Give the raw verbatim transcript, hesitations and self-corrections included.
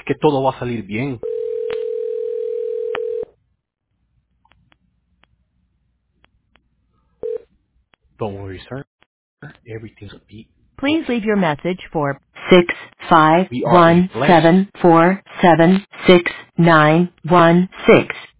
que todo va a salir bien. Don't worry, sir. Everything's a beat. Please leave your message for six five We are a one blessed seven four seven six nine one six.